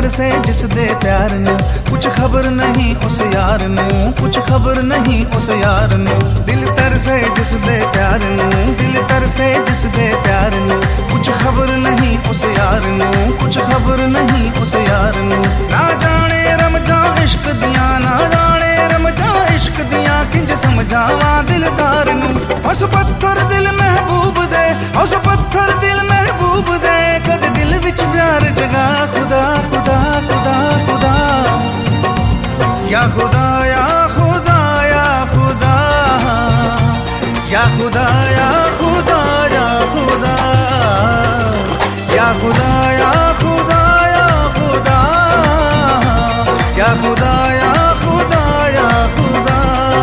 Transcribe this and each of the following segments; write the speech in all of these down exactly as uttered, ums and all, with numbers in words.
तरसे जिस दे प्यार नू, कुछ खबर नहीं उस यार नू, कुछ खबर नहीं उस यार नू। दिल तरसे जिस दे प्यार नू, दिल तरसे जिस दे प्यार नू, कुछ खबर नहीं उस यार नू, कुछ खबर नहीं उस यार नू। ना जाने रमजा इश्क दियां, ना जाने रमजा इश्क दियां, किंज समझावा दिलदार नू। उस पत्थर दिल महबूब दे, उस पत्थर दिल महबूब दे, कद दिल विच प्यार जगा। खुदा खुदा खुदा खुदा या खुदा या खुदा या खुदा या खुदा या खुदा या खुदा या खुदा या खुदा या खुदा या खुदा या खुदा या खुदा।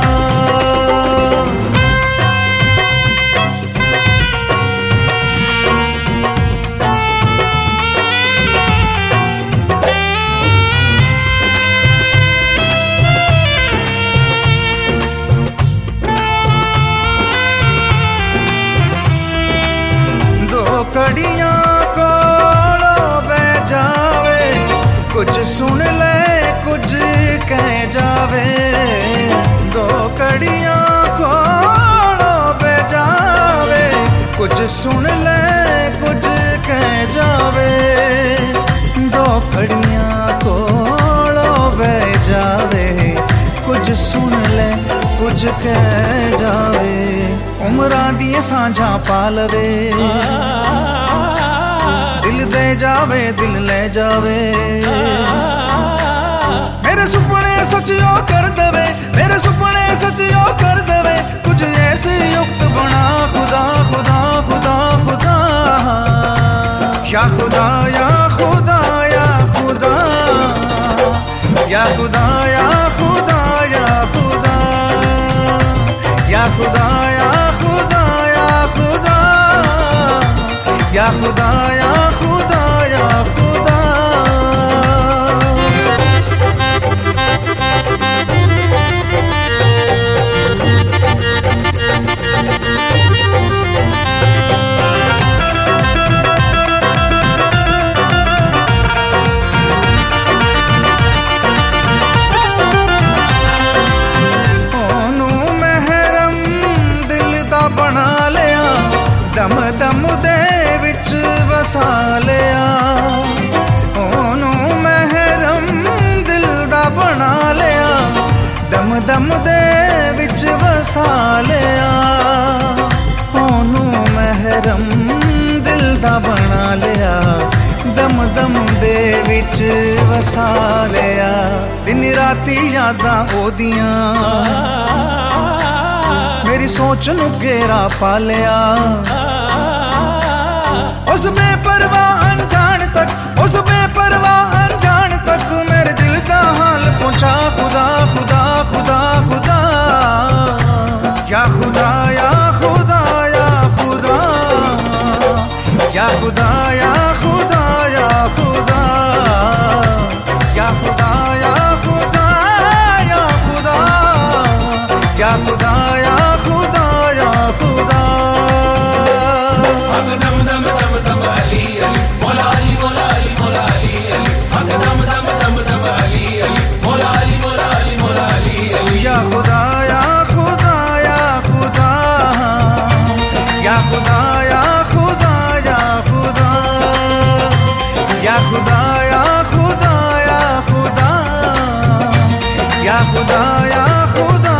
कड़ियां कोलो बह जावे, कुछ सुन ले कुछ कह जावे। दो कड़ियां कोलो बह जावे, कुछ सुन ले कुछ कह जावे। दो कड़ियां कोलो बह जावे, कुछ सुन ले कुछ कह जावे। उमरां दी सांझा पा लवे, दिल दे जावे दिल ले जावे। मेरे सुपने सचियो कर देवे, मेरे सुपने सचियो कर देवे, कुछ ऐसे युक्त बना। खुदा खुदा खुदा खुदा या खुदा या खुदा या खुदा या खुदा या खुदा या खुदा या खुदा या खुदा या खुदा या खुदा या खुदा या खुदा। दम दम दे विच वसा लिया, ओनू महरम दिल दा बना लिया। दम दम दे विच वसा लिया, ओनू महरम दिल दा बना लिया। दम दम दे विच वसा लिया, दिन राती यादां ओदियां मेरी सोच नू घेरा पा लिया। उस बेपरवाह अनजान तक, उस बेपरवाह अनजान तक, मेरे दिल दा हाल पहुंचा। खुदा खुदा खुदा खुदा या खुदा या खुदा या खुदा या खुदा या खुदा या खुदा या खुदा या खुदा या खुदा या खुदा या खुदा या खुदा। दम दम दम दम अली अली मौला अली मौला अली मौला अली अली। दम दम दम दम अली अली मौला अली मौला अली मौला अली अली। या खुदा या खुदा या खुदा या खुदा या खुदा या खुदा या खुदा या खुदा या खुदा या खुदा या खुदा